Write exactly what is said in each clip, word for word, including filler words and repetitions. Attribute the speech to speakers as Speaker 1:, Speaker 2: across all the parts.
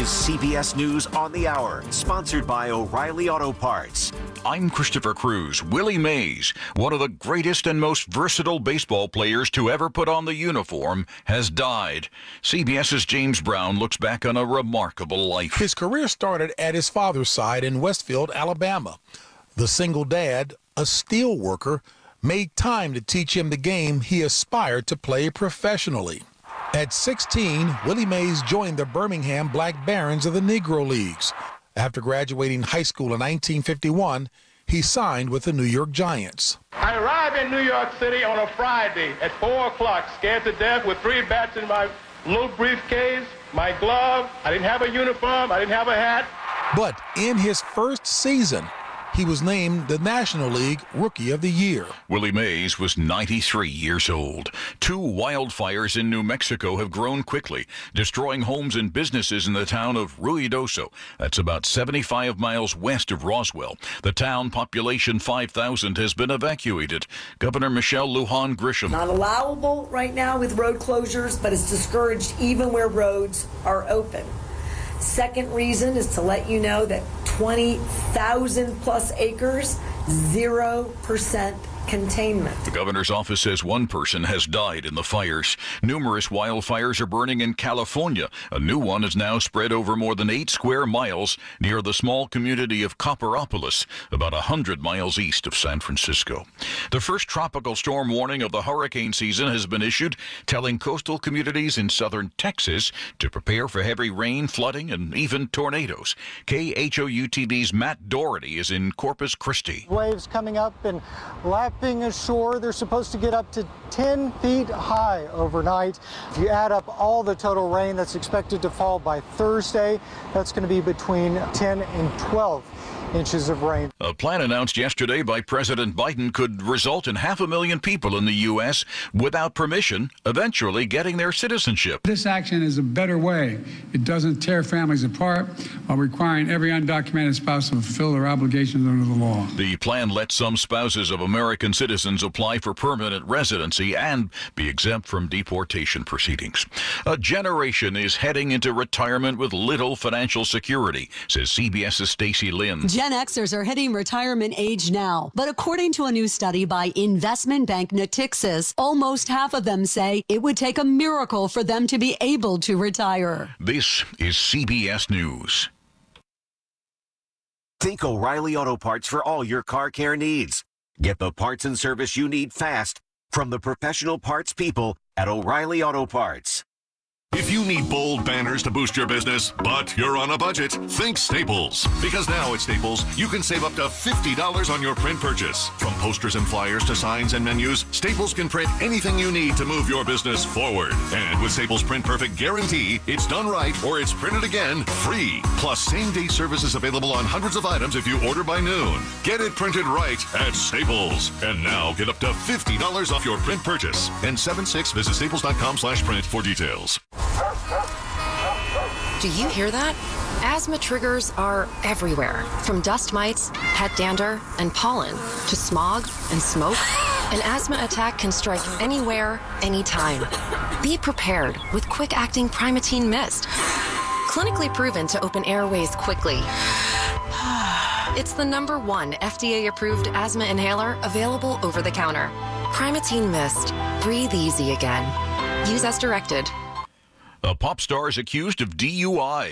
Speaker 1: is C B S News on the Hour, sponsored by O'Reilly Auto Parts.
Speaker 2: I'm Christopher Cruz. Willie Mays, one of the greatest and most versatile baseball players to ever put on the uniform, has died. CBS's James Brown looks back on a remarkable life.
Speaker 3: His career started at his father's side in Westfield, Alabama. The single dad, a steel worker, made time to teach him the game he aspired to play professionally. At sixteen, Willie Mays joined the Birmingham Black Barons of the Negro Leagues. After graduating high school in nineteen fifty-one, he signed with the New York Giants.
Speaker 4: I arrived in New York City on a Friday at four o'clock, scared to death with three bats in my little briefcase, my glove. I didn't have a uniform. I didn't have a hat.
Speaker 3: But in his first season, he was named the National League Rookie of the Year.
Speaker 2: Willie Mays was ninety-three years old. Two wildfires in New Mexico have grown quickly, destroying homes and businesses in the town of Ruidoso. That's about seventy-five miles west of Roswell. The town, population five thousand, has been evacuated. Governor Michelle Lujan Grisham.
Speaker 5: Not allowable right now with road closures, but it's discouraged even where roads are open. Second reason is to let you know that twenty thousand plus acres, zero percent containment.
Speaker 2: The governor's office says one person has died in the fires. Numerous wildfires are burning in California. A new one is now spread over more than eight square miles near the small community of Copperopolis, about one hundred miles east of San Francisco. The first tropical storm warning of the hurricane season has been issued, telling coastal communities in southern Texas to prepare for heavy rain, flooding, and even tornadoes. K H O U T V's Matt Doherty is in Corpus Christi.
Speaker 6: Waves coming up and lapping ashore. They're supposed to get up to ten feet high overnight. If you add up all the total rain that's expected to fall by Thursday, that's going to be between ten and twelve inches of rain.
Speaker 2: A plan announced yesterday by President Biden could result in half a million people in the U S without permission eventually getting their citizenship.
Speaker 7: This action is a better way. It doesn't tear families apart while requiring every undocumented spouse to fulfill their obligations under the law.
Speaker 2: The plan lets some spouses of American citizens apply for permanent residency and be exempt from deportation proceedings. A generation is heading into retirement with little financial security, says CBS's Stacey Lynn.
Speaker 8: Gen Xers are hitting retirement age now, but according to a new study by investment bank Natixis, almost half of them say it would take a miracle for them to be able to retire.
Speaker 2: This is C B S News.
Speaker 1: Think O'Reilly Auto Parts for all your car care needs. Get the parts and service you need fast from the professional parts people at O'Reilly Auto Parts.
Speaker 9: If you need bold banners to boost your business, but you're on a budget, think Staples. Because now at Staples, you can save up to fifty dollars on your print purchase. From posters and flyers to signs and menus, Staples can print anything you need to move your business forward. And with Staples Print Perfect Guarantee, it's done right or it's printed again free. Plus, same-day service is available on hundreds of items if you order by noon. Get it printed right at Staples. And now get up to fifty dollars off your print purchase. And seven six, visit staples.com slash print for details.
Speaker 10: Do you hear that? Asthma triggers are everywhere, from dust mites, pet dander, and pollen, to smog and smoke. An asthma attack can strike anywhere, anytime. Be prepared with quick-acting Primatene Mist. Clinically proven to open airways quickly. It's the number one F D A-approved asthma inhaler available over the counter. Primatene Mist. Breathe easy again. Use as directed.
Speaker 2: A pop star is accused of D U I.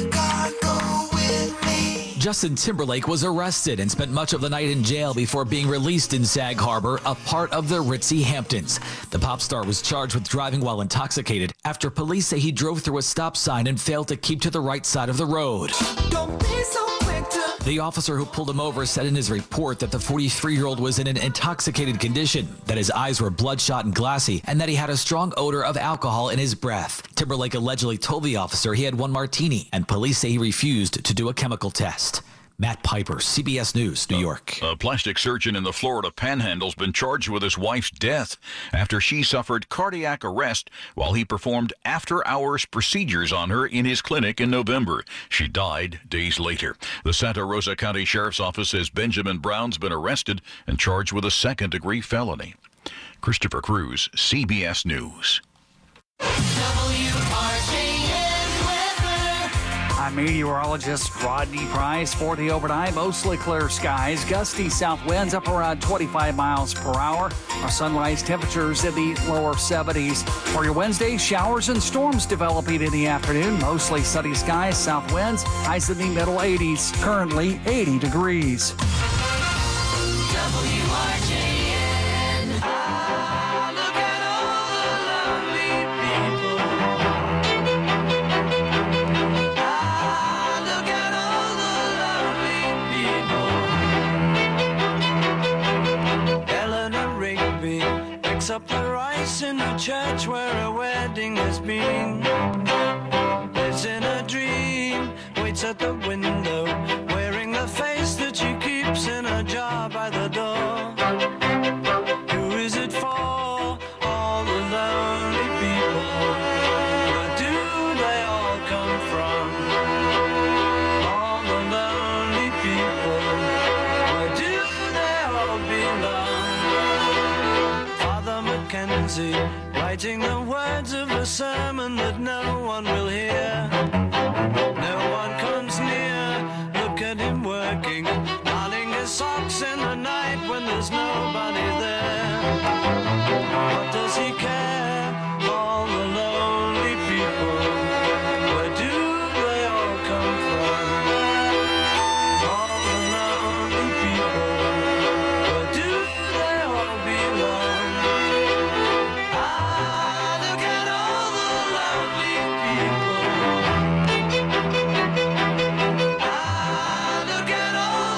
Speaker 11: Justin Timberlake was arrested and spent much of the night in jail before being released in Sag Harbor, a part of the Ritzy Hamptons. The pop star was charged with driving while intoxicated after police say he drove through a stop sign and failed to keep to the right side of the road. Don't be so quick to... The officer who pulled him over said in his report that the forty-three-year-old was in an intoxicated condition, that his eyes were bloodshot and glassy, and that he had a strong odor of alcohol in his breath. Timberlake allegedly told the officer he had one martini, and police say he refused to do a chemical test. Matt Piper, C B S News, New York.
Speaker 2: A plastic surgeon in the Florida Panhandle's been charged with his wife's death after she suffered cardiac arrest while he performed after-hours procedures on her in his clinic in November. She died days later. The Santa Rosa County Sheriff's Office says Benjamin Brown's been arrested and charged with a second-degree felony. Christopher Cruz, C B S News.
Speaker 12: W R J N weather. I'm meteorologist Rodney Price. For the overnight, mostly clear skies, gusty south winds up around twenty-five miles per hour. Our sunrise temperatures in the lower seventies. For your Wednesday, showers and storms developing in the afternoon. Mostly sunny skies, south winds, highs in the middle eighties. Currently eighty degrees.
Speaker 13: W R J N. Ah, look at all the lovely people. Ah, look at all the lovely people. Eleanor Rigby picks up the rice in the church where a wedding has been. Lives in a dream, waits at the window, wearing the face that she keeps in a jar by the door. Who is it for? All the lonely people. Where do they all come from? All the lonely people. Where do they all belong? Father Mackenzie, writing the words of a sermon that no one will hear. No one comes near. Look at him working, darning his socks in the night when there's nobody there. What does he care? All the lonely people. Where do they all come from? All the lonely people. Where do they all belong? Ah, look at all the lovely people. Ah, look at all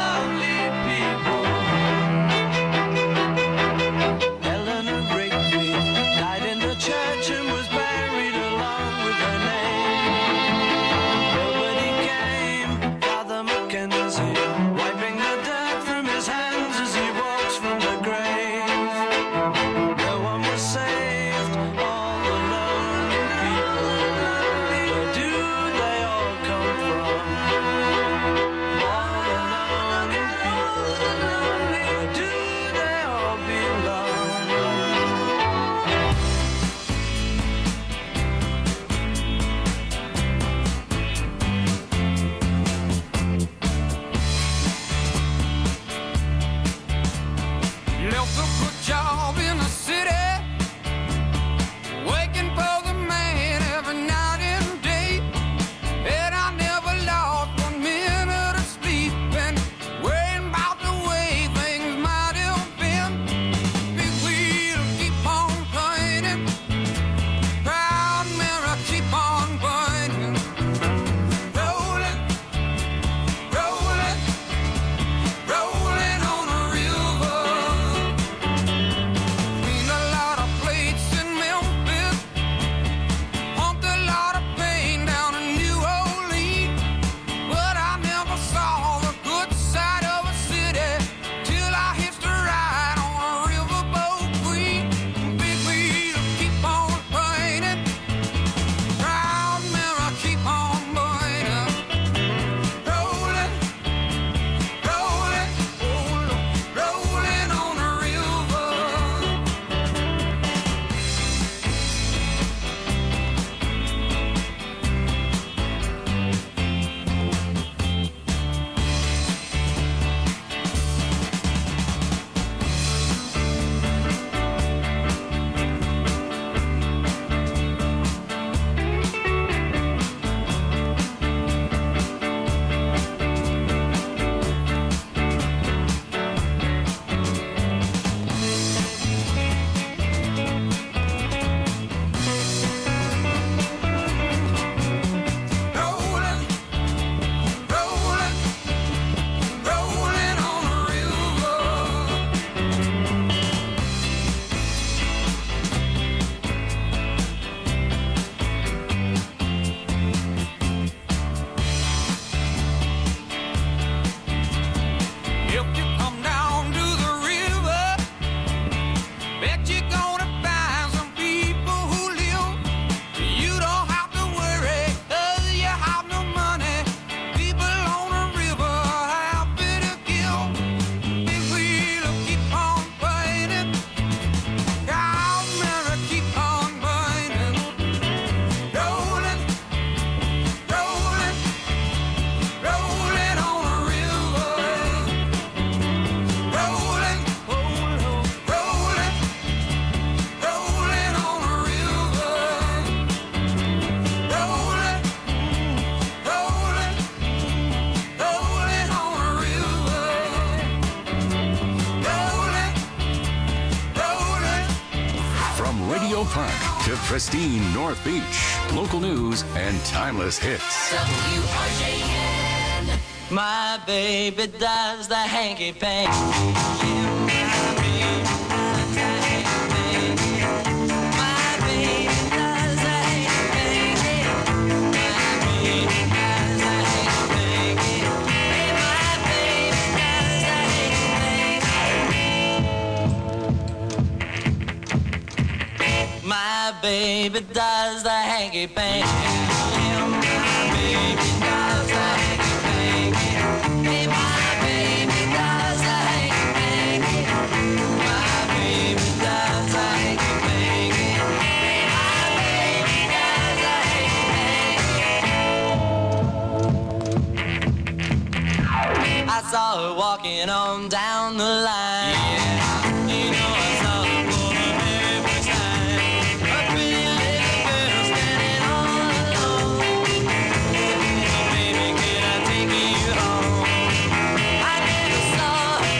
Speaker 13: the lovely people. Eleanor Rigby died in the church and was buried along with her name. Nobody came. Father Mackenzie wiping the dirt from his hands as he walks from the grave. No one was saved. All the lonely people. Where do they all come from? All the lonely people. Where do they all belong?
Speaker 14: Left a good job in the city, working for the man every night and day. And I never lost one minute of sleep and worrying about the way things might have been. Big wheel keep on turning, proud mirror keep on burning. Rolling, rolling, rolling on a river. Seen a lot
Speaker 15: Radio Park to pristine North Beach. Local news and timeless hits.
Speaker 13: W R J N. My baby does the hanky panky. Yeah, my baby does the hanky panky. My baby does the hanky panky. My baby does the hanky panky. Hey, my baby does the hanky panky. My baby does the hanky panky. Yeah, my baby does the hanky panky. Hey, my baby does the hanky panky. My baby does the hanky panky. Hey, my baby does the hanky panky. I saw her walking on down the line. Yeah, you know I saw her for the very first time. A pretty little girl standing all alone. Oh, baby, can I take you home? I never saw her,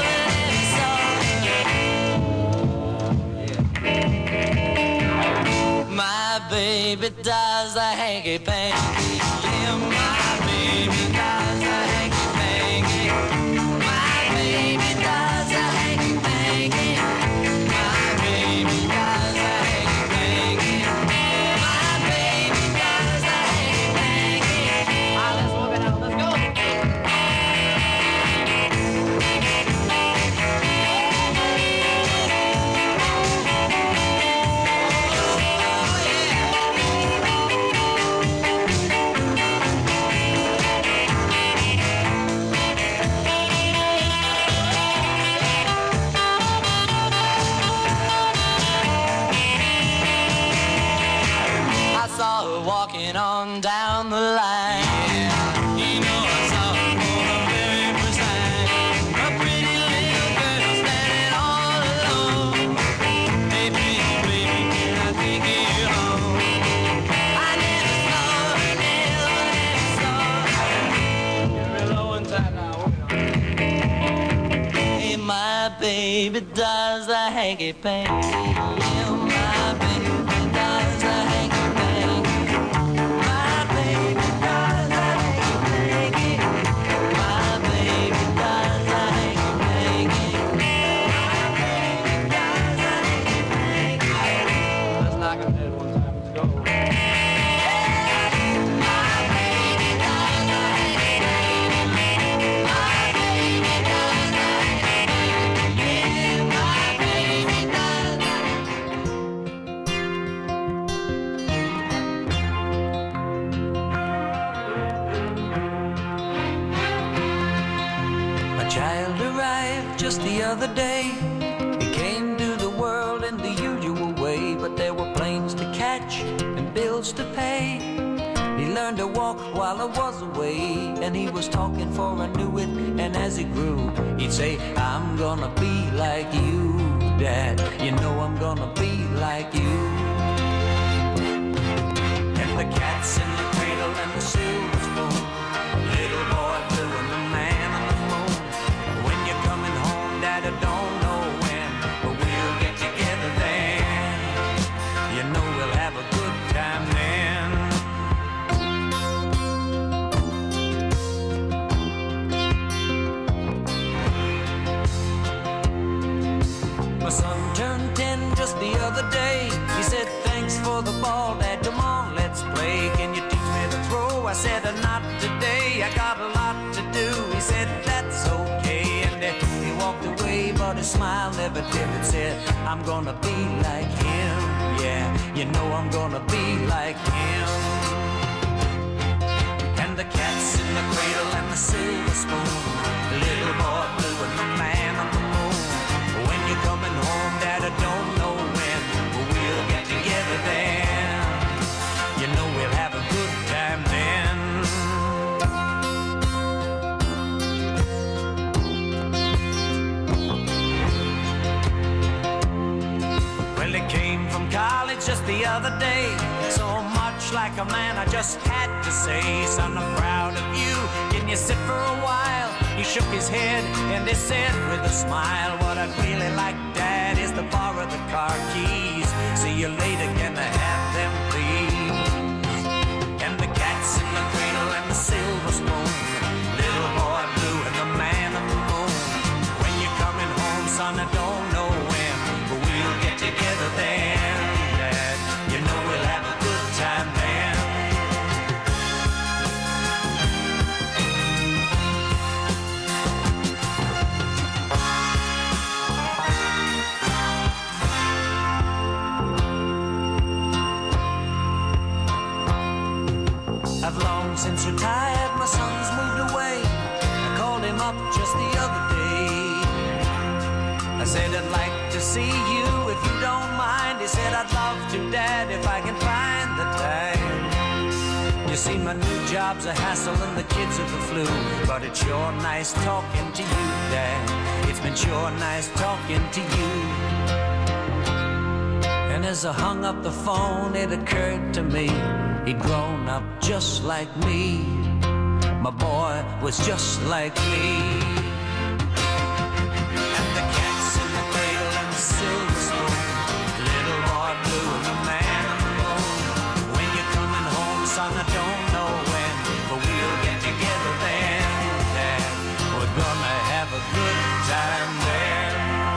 Speaker 13: never, never saw her. My baby does the hanky panky. Yeah, my baby does the hanky panky. My baby does the hanky panky. My baby does the hanky panky. My baby does the hanky panky. Ah, let's walk it out. Let's go. I saw her walking on down the line. Yeah, you know I saw her for the very first time. A pretty little girl standing all alone. Hey, baby, baby, can I take you home? I never saw her, never, never saw her. You're real low inside now. Hey, my baby does the hanky panky. Yeah, my baby does the hanky panky. My baby does the hanky panky. My baby does the hanky panky. My baby does the hanky panky. Let's knock on that one time. Let's go. My baby does the hanky panky. My baby does the hanky panky. Yeah, my baby does the A child arrived just the other day. He came to the world in the usual way, but there were planes to catch and bills to pay. He learned to walk while I was away, and he was talking for I knew it. And as he grew, he'd say, I'm gonna be like you, Dad. You know I'm gonna be like you. And the cat's in the cradle and the silver spoon, little boy blue and the man on the moon. When you're coming home, Dad, I don't know when, but we'll get together then. You know we'll have a good time then. My son turned ten just the other day. He said, thanks for the ball, Dad, come on, let's play. Can you teach me to throw? I said, uh, not today, I got a lot to do. He said, that's okay, and uh, he walked away, but his smile never dimmed. Said, I'm gonna be like him, yeah, you know I'm gonna be like him. And the cat's in the cradle and the silver spoon, the little boy blue and the man on the moon. When you're coming home, Dad, I don't know when, but we'll get together then. You know we'll have a good time then. Well, he came from college just the other day, so much like a man I just had to say, son, I'm proud of you. Can you sit for a while? He shook his head and he said with a smile, what I'd really like, Dad, is to borrow the car keys. you later, can I have them please? And the cats in the cradle and the silver spoon, little boy blue and the man on the moon. When you're coming home, son, I don't know when, but we'll get together then, Dad. You know we'll have a good time then. I've long since retired, my son's moved away. I called him up just the other day. I said I'd like to see you if you don't mind. He said I'd love to, Dad, if I can find the time. You see, my new job's a hassle and the kids are the flu, but it's sure nice talking to you, Dad. It's been sure nice talking to you. And as I hung up the phone, it occurred to me he'd grown up just like me. My boy was just like me. And the cat's in the cradle and the silver spoon, little boy blue and the man on the moon. When you're coming home, son, I don't know when, but we'll get together then, Dad. We're gonna have a good time there.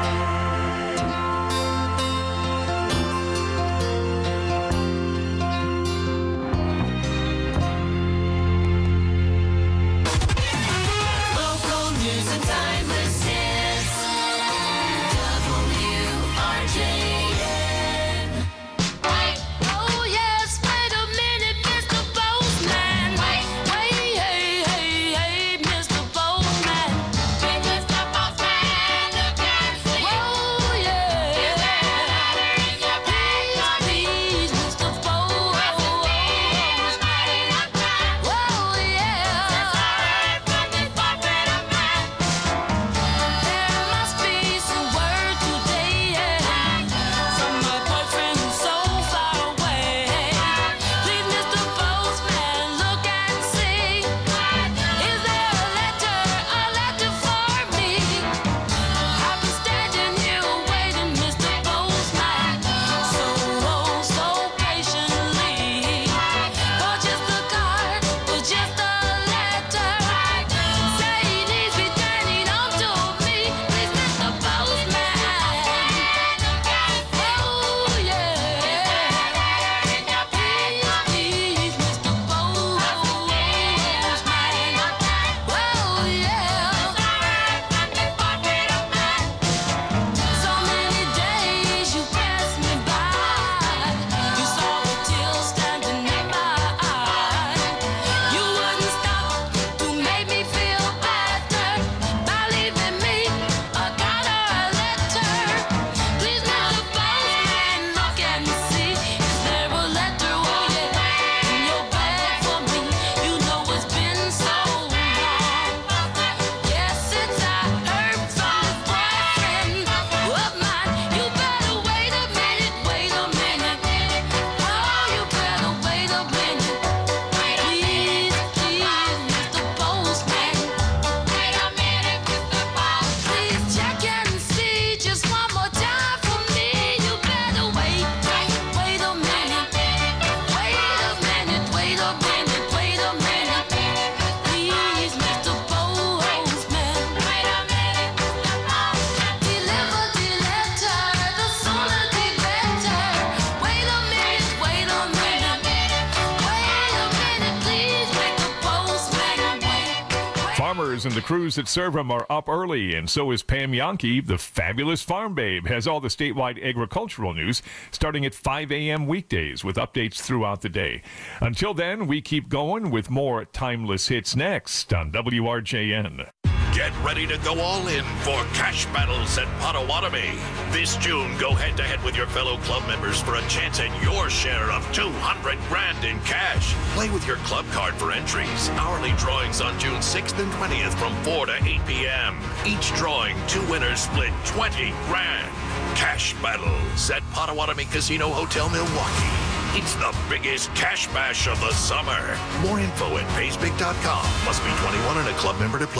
Speaker 16: And the crews that serve them are up early, and so is Pam Yankee. The fabulous Farm Babe has all the statewide agricultural news starting at five a.m. weekdays with updates throughout the day. Until then, we keep going with more timeless hits next on W R J N.
Speaker 17: Get ready to go all in for Cash Battles at Potawatomi. This June, go head-to-head with your fellow club members for a chance at your share of two hundred grand in cash. Play with your club card for entries. Hourly drawings on June sixth and twentieth from four to eight p.m. Each drawing, two winners split twenty grand. Cash Battles at Potawatomi Casino Hotel, Milwaukee. It's the biggest cash bash of the summer. More info at pays big dot com. Must be twenty-one and a club member to play.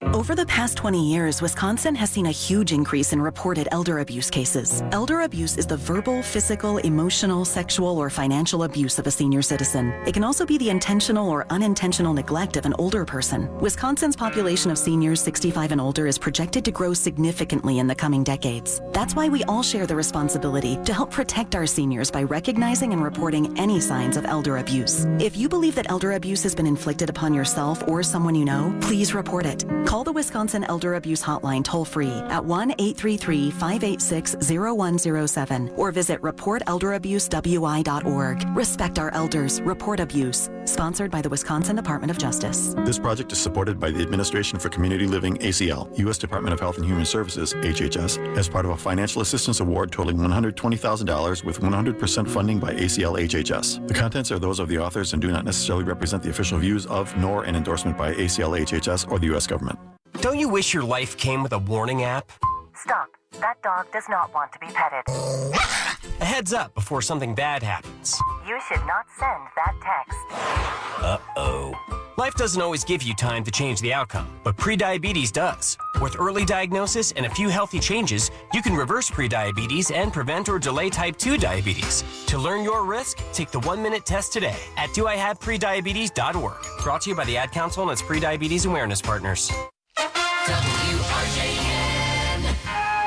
Speaker 18: Over the past twenty years, Wisconsin has seen a huge increase in reported elder abuse cases. Elder abuse is the verbal, physical, emotional, sexual, or financial abuse of a senior citizen. It can also be the intentional or unintentional neglect of an older person. Wisconsin's population of seniors sixty-five and older is projected to grow significantly in the coming decades. That's why we all share the responsibility to help protect our seniors by recognizing and reporting any signs of elder abuse. If you believe that elder abuse has been inflicted upon yourself or someone you know, please report it. Call the Wisconsin Elder Abuse Hotline toll-free at one eight three three, five eight six, zero one zero seven or visit report elder abuse w i dot org. Respect our elders. Report abuse. Sponsored by the Wisconsin Department of Justice.
Speaker 19: This project is supported by the Administration for Community Living, A C L, U S Department of Health and Human Services, H H S, as part of a financial assistance award totaling one hundred twenty thousand dollars with one hundred percent funding by A C L H H S. The contents are those of the authors and do not necessarily represent the official views of nor an endorsement by A C L H H S or the U S government.
Speaker 20: Don't you wish your life came with a warning app?
Speaker 21: Stop. That dog does not want to be petted.
Speaker 20: A heads up before something bad happens.
Speaker 21: You should not send that text.
Speaker 20: Uh-oh. Life doesn't always give you time to change the outcome, but prediabetes does. With early diagnosis and a few healthy changes, you can reverse prediabetes and prevent or delay type two diabetes. To learn your risk, take the one-minute test today at do I have prediabetes dot org. Brought to you by the Ad Council and its Prediabetes Awareness Partners.
Speaker 13: W R J N.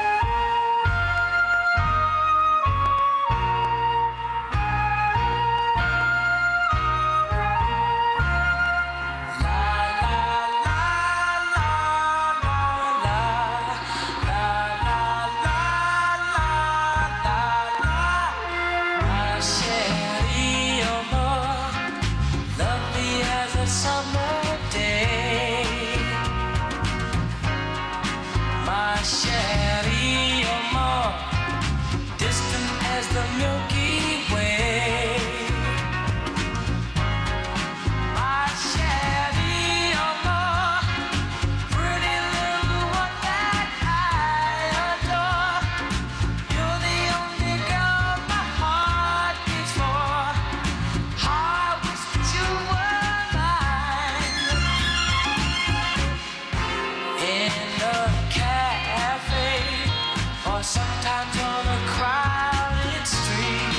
Speaker 22: My Sherry, you're more lovely as a summer day. My Sherry, you're more distant as the Milky Way. My Sherry, you're more pretty little one that I adore. You're the only girl my heart beats for. I wish that you were mine. In a cafe, or sometimes on a crowded street.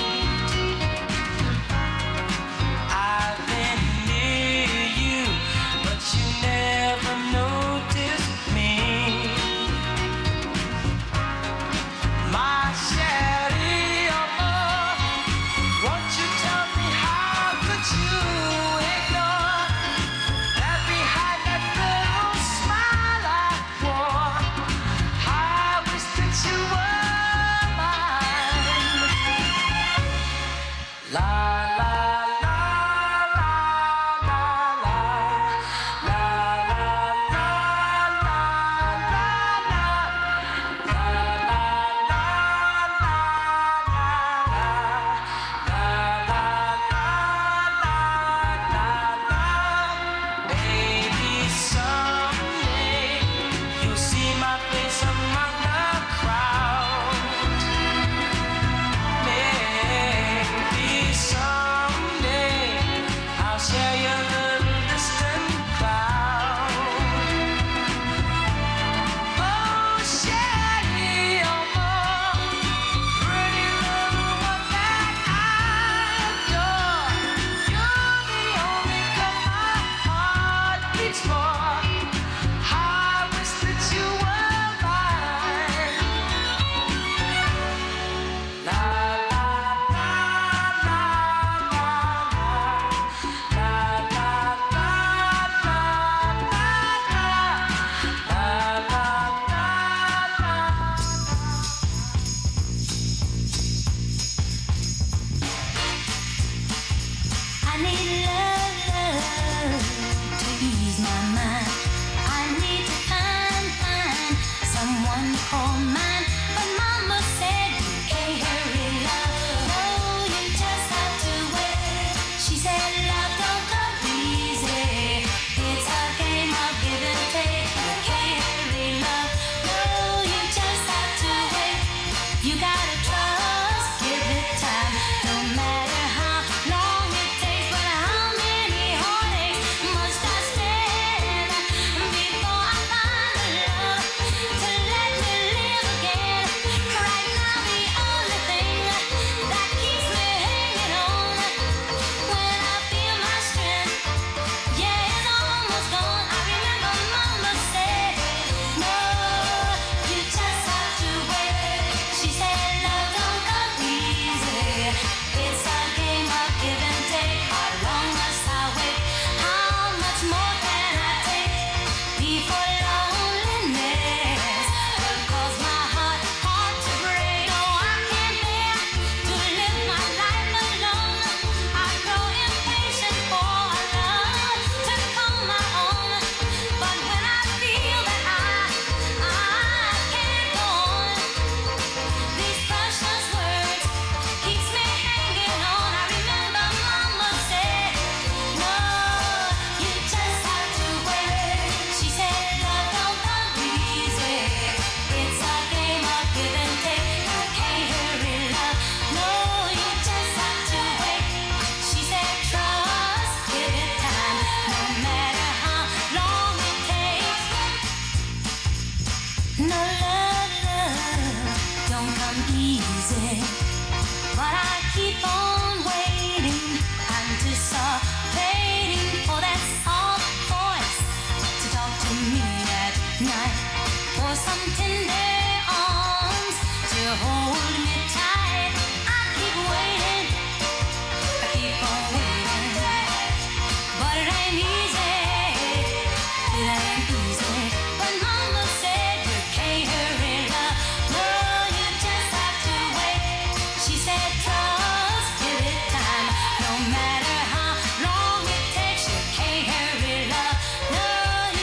Speaker 3: easy, but I keep on waiting, anticipating for that soft voice to talk to me at night, for some tender arms to hold me tight. I keep waiting, I keep on waiting, but it ain't easy, it ain't easy. When mama said you can't hurry love, no, you just have to wait. She said trust, give it time, no matter how long it takes, you can't hurry love, no, you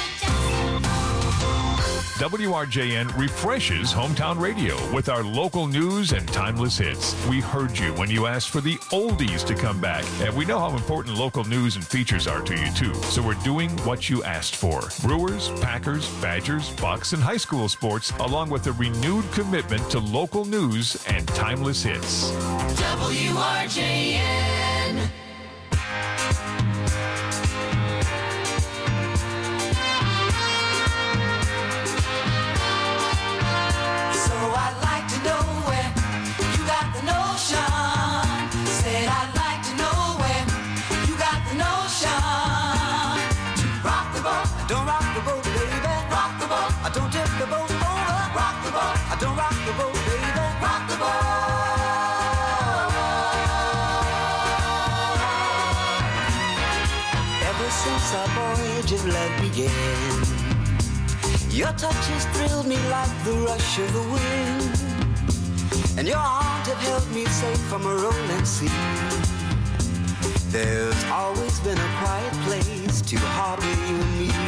Speaker 3: just
Speaker 16: W R J N refreshes hometown radio with our local news and timeless hits. We heard you when you asked for the oldies to come back, and we know how important local news and features are to you too. So we're doing what you asked for. Brewers, Packers, Badgers, Bucks, and high school sports, along with a renewed commitment to local news and timeless hits.
Speaker 22: W R J N. So I'd like to know where you got the notion. Said I'd like to know where you got the notion. To rock the boat, don't rock the boat, baby. Rock the boat, I don't tip the boat over. Rock the boat, I don't rock the boat, baby. Rock the boat. Ever since our voyage of love began, your touches thrilled me like the rush of the wind, and your arms have held me safe from a rolling sea. There's always been a quiet place to harbor you and me.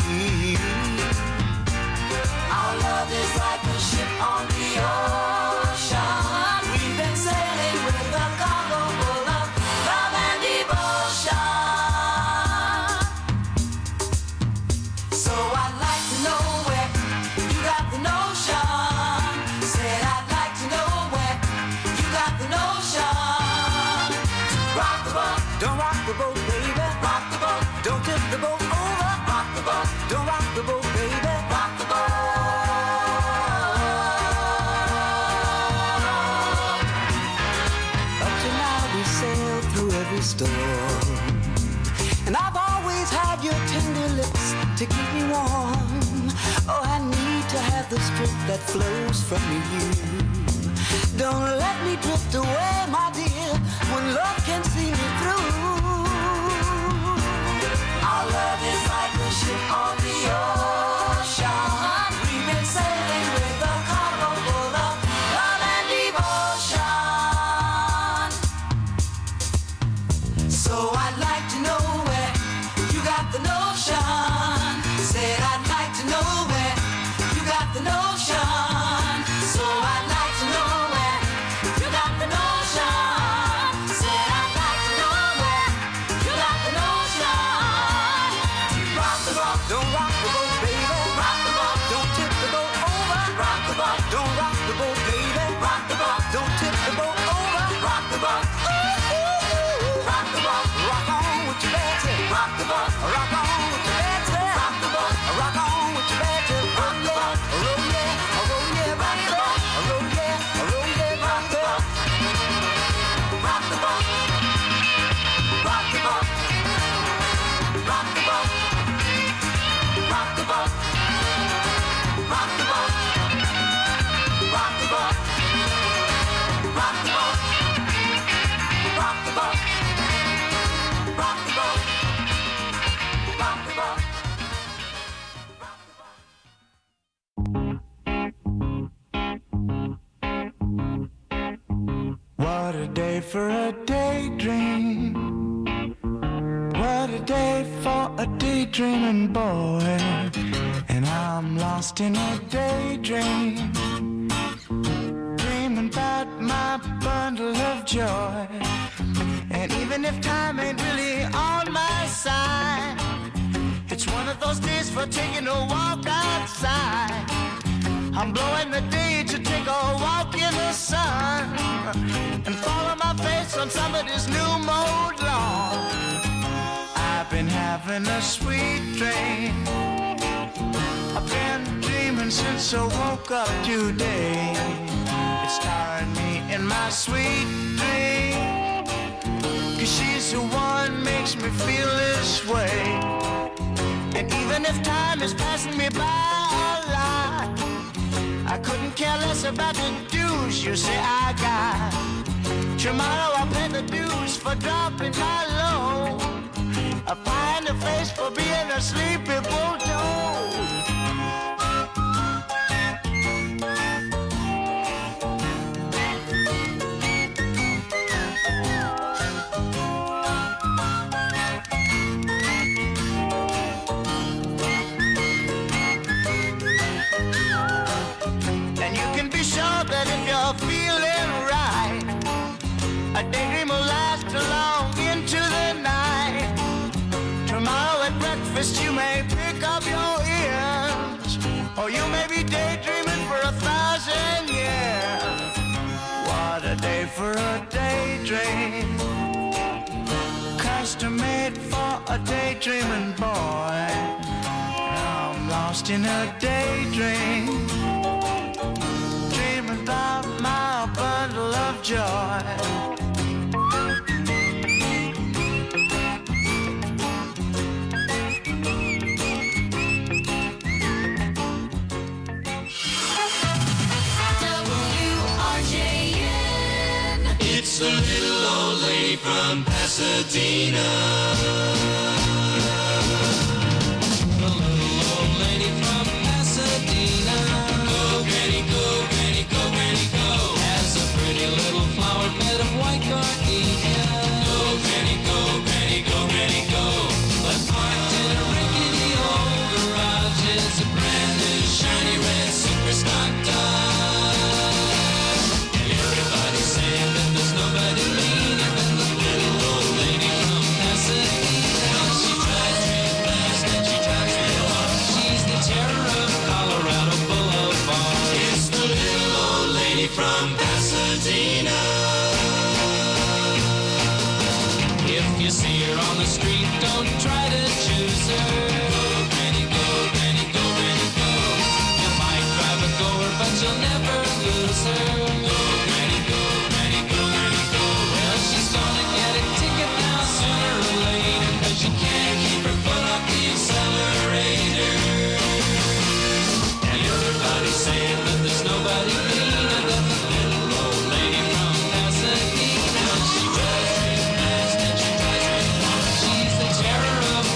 Speaker 22: Our love is like a ship on the ocean. We've been sailing with a cargo full of love and devotion. So I'd like to know where you got the notion. Said I'd like to know where you got the notion. Rock the boat, don't rock the boat, baby. Rock the boat, don't tip the boat over. Rock the boat, don't rock the boat, baby. Rock the boat. Up to now we sailed through every storm, and I've always had your tender lips to keep me warm. Oh, I need to have the strength that flows from you. Don't let me drift away, my dear, when love can see me through. Our love is like a ship on the ocean. We've been sailing with a cargo full of love and devotion. So I'd like to know where you got the notion. Said I'd like to know where you got the notion. So I'd like to know where you got the notion. Said I'd like to know where you got the notion. Rock the boat, don't rock the boat, baby. Rock the boat, don't tip the boat over. Rock the boat, don't rock the boat, baby. Rock the boat, don't tip the boat over. Rock the boat, ooh, ooh, ooh. Rock the boat, rock on with your Betsy. Rock the boat, rock on with your Betsy. Rock the boat, rock on with your Betsy. Rock the boat, roll yeah, roll yeah, rock the boat, roll yeah, roll yeah, rock the boat. Rock the boat, rock the boat, rock the boat, rock the boat, rock the boat, rock the boat, rock the boat, rock the boat, rock the boat, rock the boat. What a day for a daydream. What a day for a daydreaming boy. And I'm lost in a daydream, dreaming about my bundle of joy. And even if time ain't really on my side, it's one of those days for taking a walk outside. I'm blowing the day to take a walk in the sun and follow my face on somebody's new mode lawn. I've been having a sweet dream. I've been dreaming since I woke up today.
Speaker 13: starring me in my sweet dream. Cause she's the one makes me feel this way. And even if time is passing me by a lot, I couldn't care less about the dues you say I got. Tomorrow I'll pay the dues for dropping my load. I find a face for being a sleepy bulldog. And you can be sure that if you're feeling right, a daydream will last long into the night. Tomorrow at breakfast you may pick up your ears, or you may be daydreaming for a thousand years. What a day for a daydream, custom made for a daydreaming boy. Now I'm lost in a daydream, dreaming about my bundle of joy.
Speaker 22: It's the little old lady from Pasadena. The little old lady from Pasadena. Go, granny, go, granny, go, granny, go. Has a pretty little flower bed of white gardenia. Go, granny, go, granny, go, granny, go. But parked in a rickety old garage is a brand new shiny red super stock Dodge. And everybody's saying that there's nobody meaner than the little old lady from Pasadena. She drives real fast and she drives real hard. She's the terror of Colorado Boulevard. It's the little old lady from Pasadena. If you see her on the street, don't try to choose her. Go, granny, go, granny, go, granny, go. You might drive a goer, but you'll never lose her. Go, granny, go, granny, go, granny, go. Well, she's gonna get a ticket now sooner or later, cause she can't keep her foot off the accelerator. And everybody's saying that there's nobody meaner than the little old lady from Pasadena. She drives real fast and she drives real hard. She's the terror of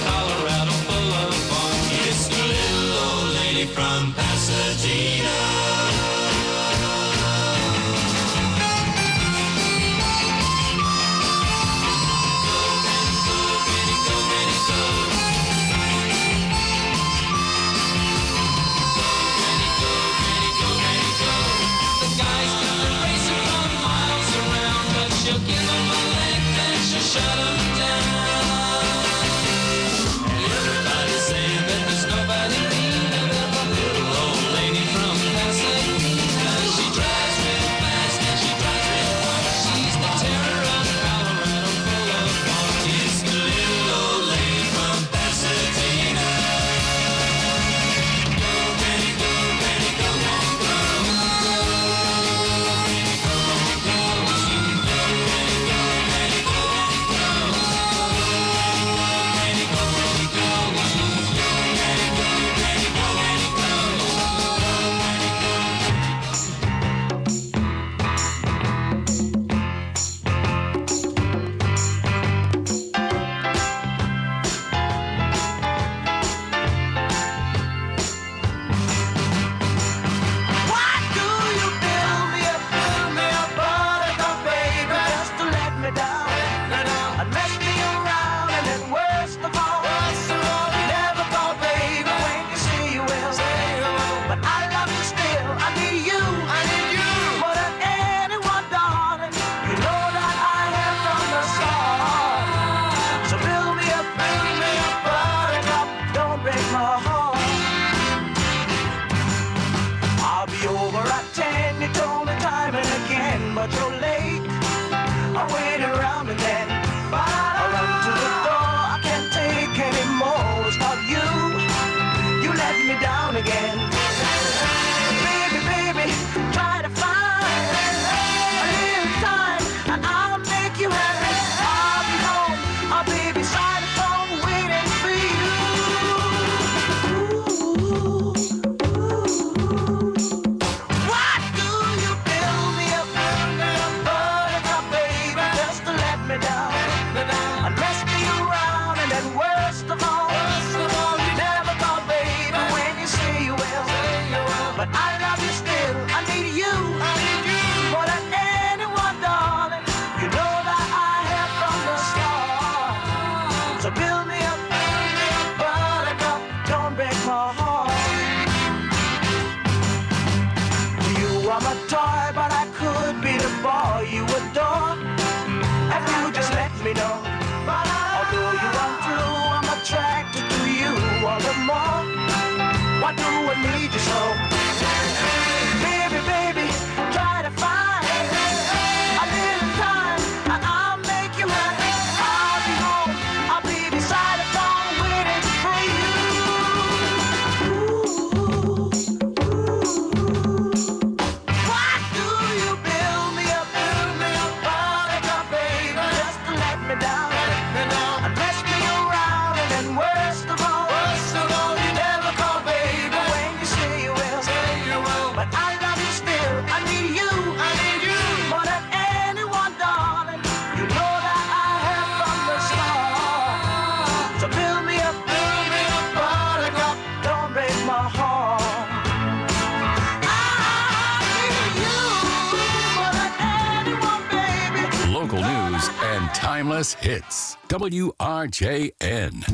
Speaker 15: news and timeless hits. W R J N.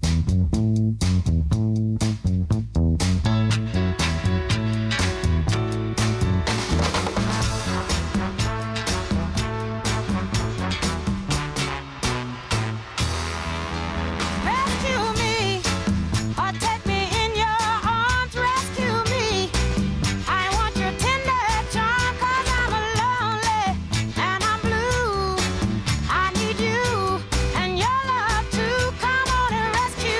Speaker 3: Rescue me, or take me in your arms. Rescue me. I want your tender charm, 'cause I'm lonely and I'm blue. I need you and your love to come on and rescue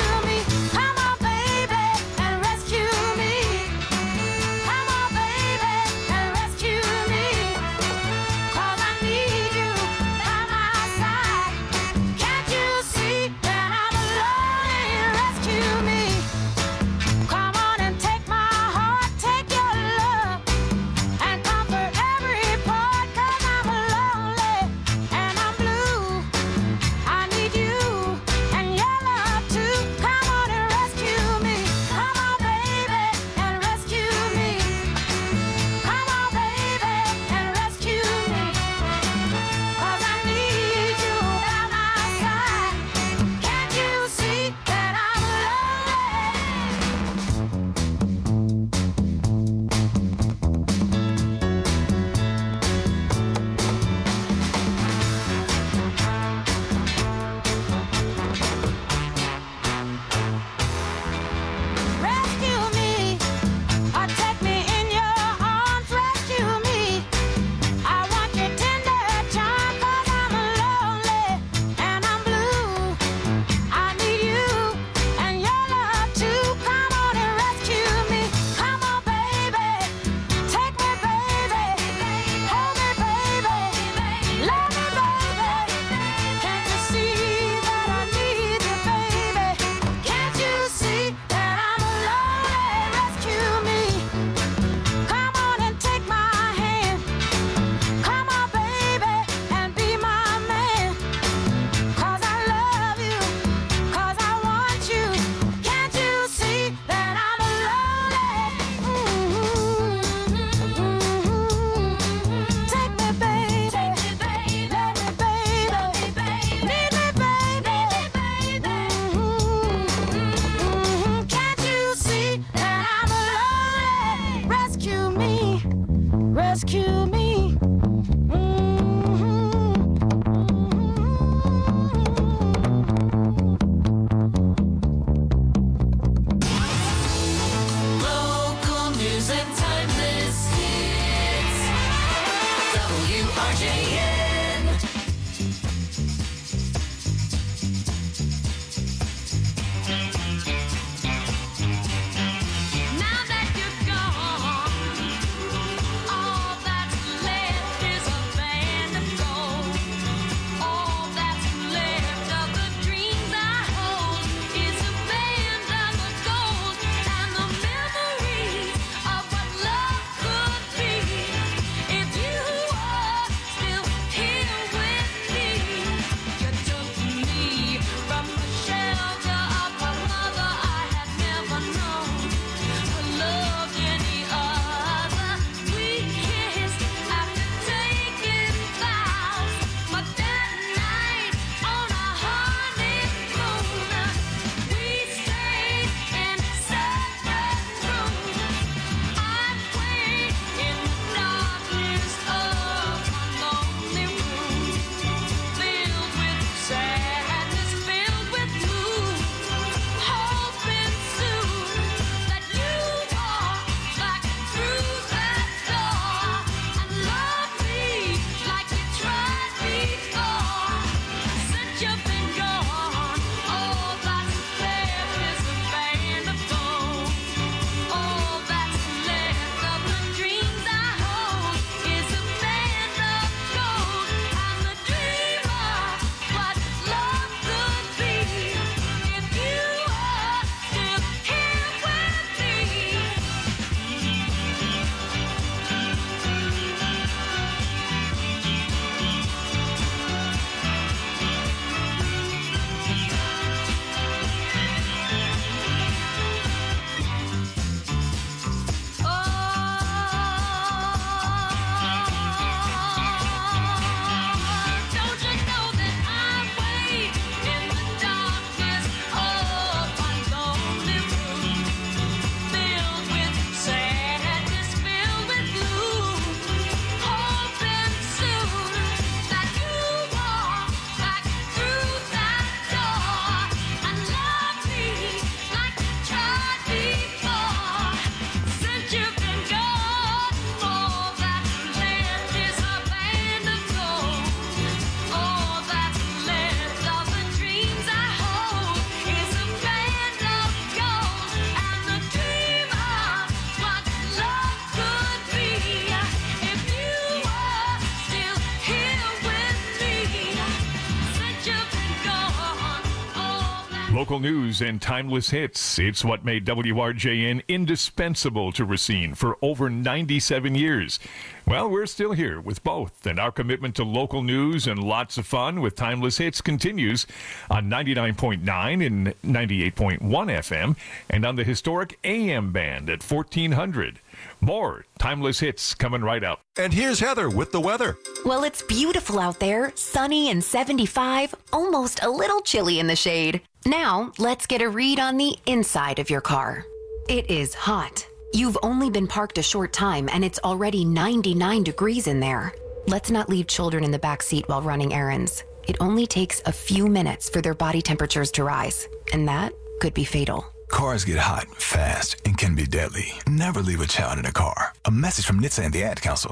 Speaker 16: Local news and timeless hits. It's what made W R J N indispensable to Racine for over ninety-seven years. Well, we're still here with both, and our commitment to local news and lots of fun with timeless hits continues on ninety-nine point nine and ninety-eight point one F M and on the historic A M band at fourteen hundred. More timeless hits coming right up.
Speaker 4: And here's Heather with the weather.
Speaker 5: Well, it's beautiful out there, sunny and seventy-five, almost a little chilly in the shade. Now, let's get a read on the inside of your car. It is hot. You've only been parked a short time and it's already ninety-nine degrees in there. Let's not leave children in the back seat while running errands. It only takes a few minutes for their body temperatures to rise, and that could be fatal.
Speaker 23: Cars get hot, fast, and can be deadly. Never leave a child in a car. A message from N H T S A and the Ad Council.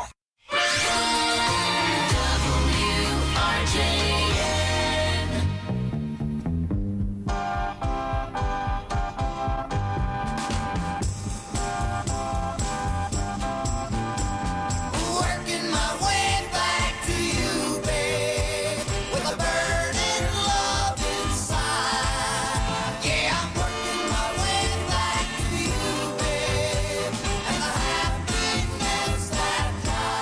Speaker 22: Working my way back to you, babe, with a burning love inside. Yeah, I'm working my way back to you, babe, and the happiness that I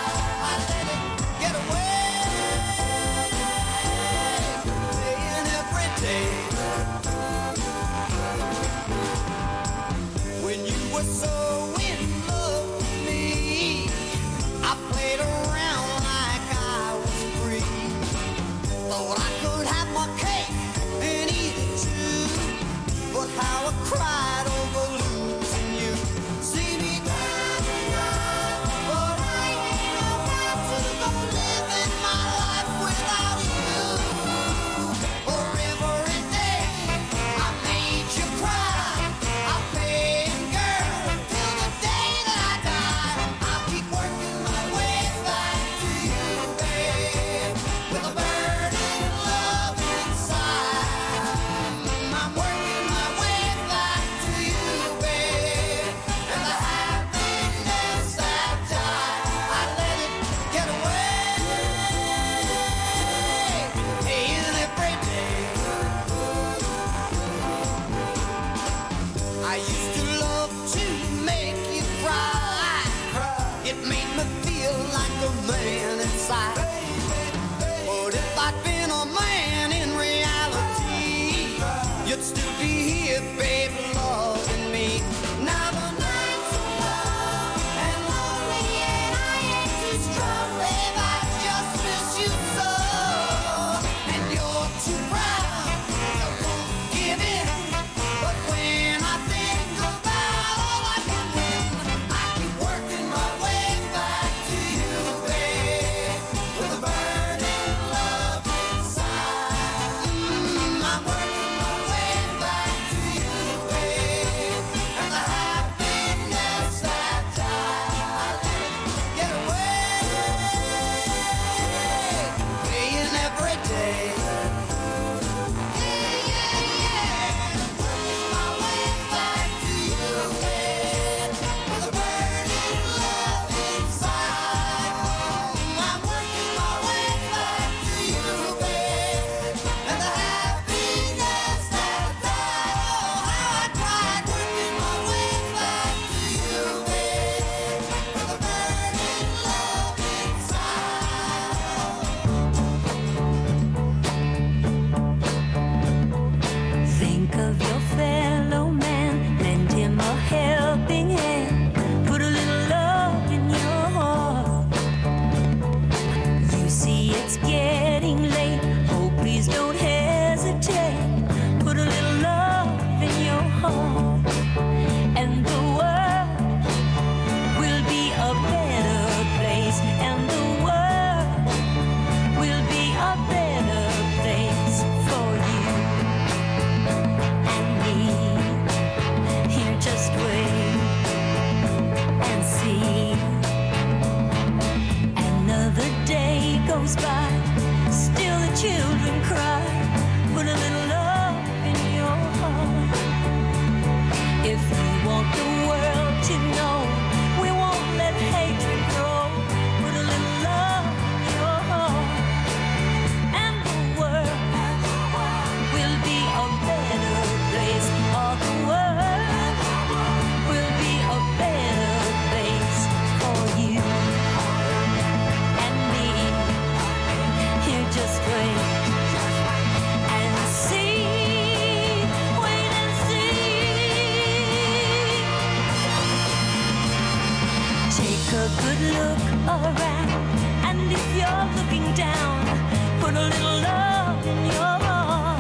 Speaker 3: look around, and if you're looking down, put a little love in your heart.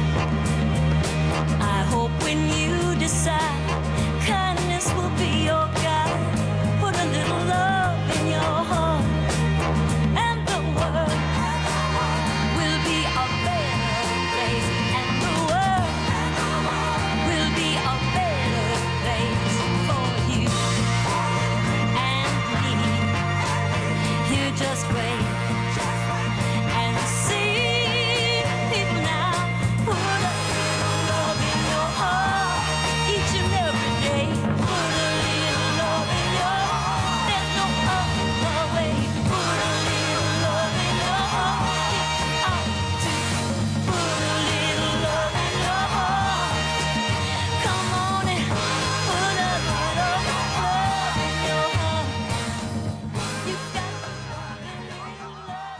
Speaker 3: I hope when you decide, kindness will be your guide. Put a little love in your heart, and the world will be a better place, and the world will be a better place for you and me. You just wait and see people now. Put a little love in your heart each and every day. Put a little love in your heart. There's no other way. Put a little love in your heart. You ought to put a little love in your heart. Come on and put a little love in your heart. You got to put a little love.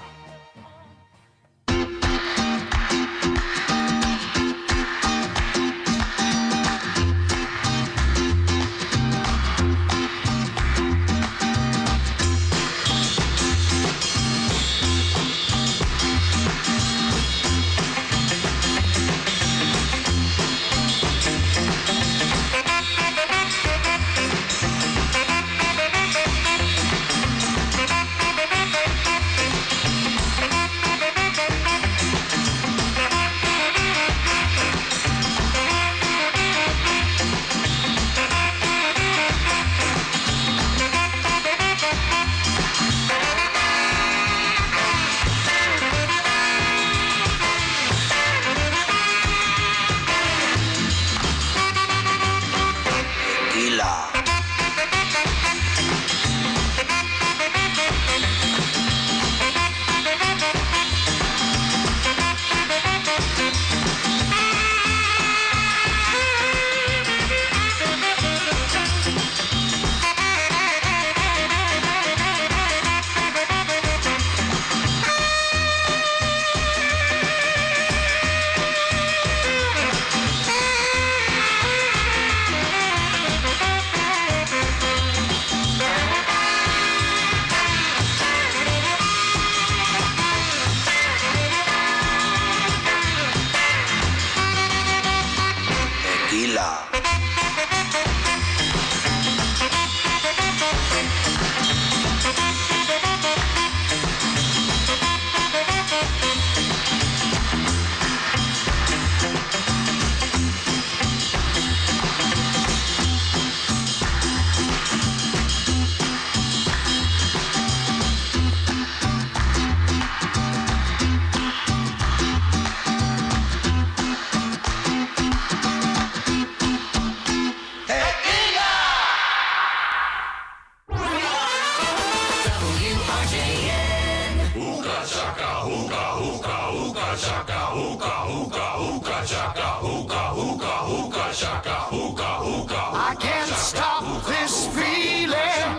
Speaker 14: I can't stop this feeling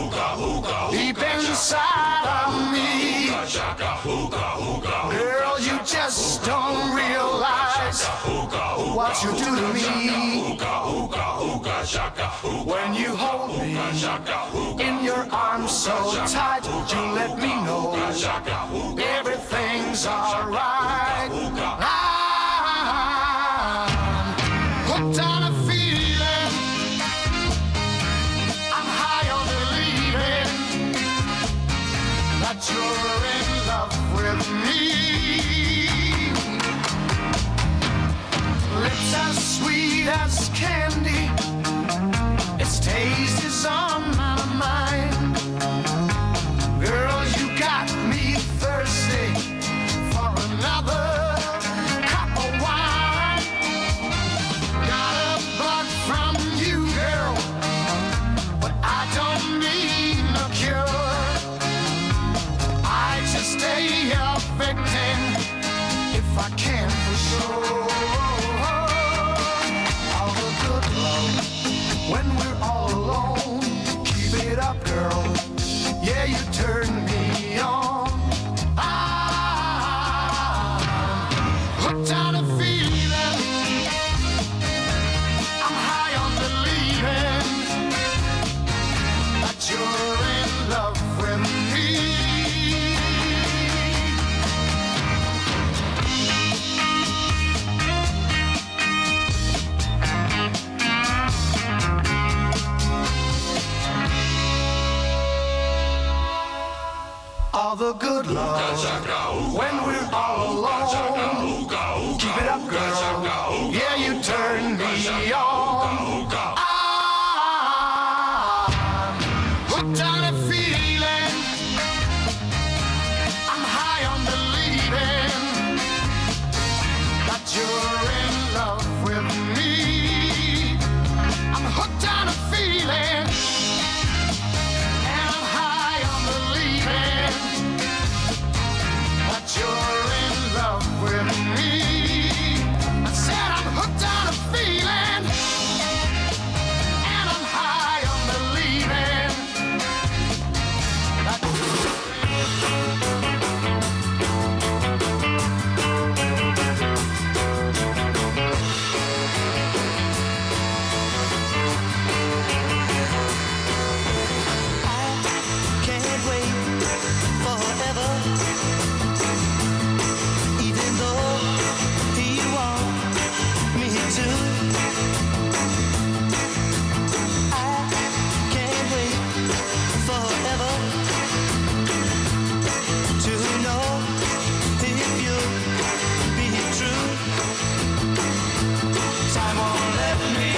Speaker 14: deep inside of me. Girl, you just don't realize what you do to me. When you hold me in your arms so tight, you let me know everything's alright. I'm hooked on a feeling. I'm high on believing that you're in love with me. Lips as sweet as candy, its taste is on my mind. Girl, you got me thirsty for another cup of wine. Got a bug from you, girl, but I don't need no cure. I just stay affecting if I can for sure. All the good love a good love when we're all alone. Keep it up, girl. Yeah, you turn me on. I'm hooked on a feeling. I'm high on believing that you're in love with me. I'm hooked on a feeling. And I'm high on believing that you're in love with me. I said I'm hooked on a feeling. And I'm high on believing that can't wait forever, even though he wants me to. I can't wait forever to know if you'll be true. Time won't let me.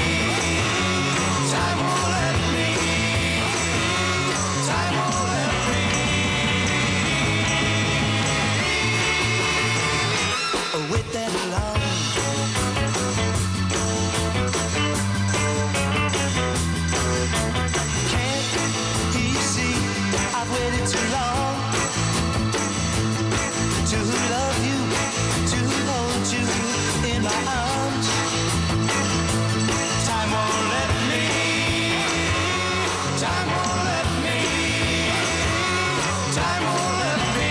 Speaker 14: Time won't let me. Time won't let me. Wait that long. Can't he see I've waited too long to love you, to hold you in my arms? Time won't let me. Time won't let me. Time won't let me.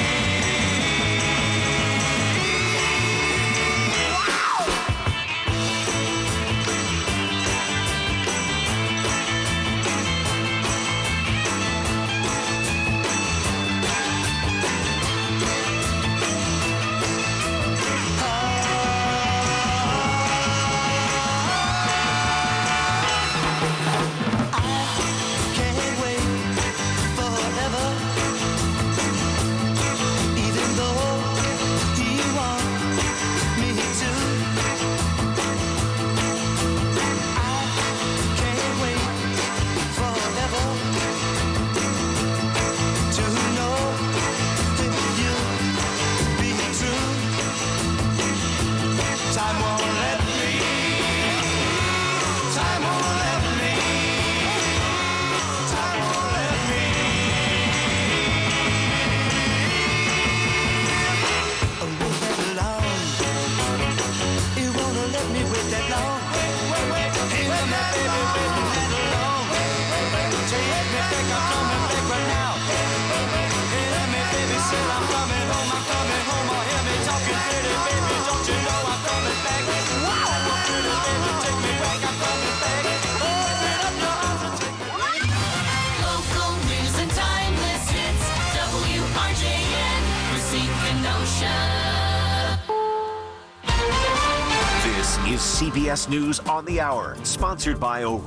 Speaker 14: Can't wait forever, even though he wants me to. I can't wait forever to know if you'll be true. Time won't let me. Time won't let me. Time won't let me. Oh, wait that long. You wanna let me wait that long? Wait, wait, wait. Hey, wait that baby, baby, that long. Take me back, I'm coming back right now. Hey, let me, baby, say I'm coming home, I'm coming home. Oh, hear me talking pretty, baby, don't you know I'm coming back? Wow, pretty baby, take me back, I'm coming back. Open up your arms and take me back.
Speaker 3: Local news and timeless hits. W R J N, Racine Kenosha.
Speaker 1: This is C B S News on the Hour, sponsored by O'Reilly.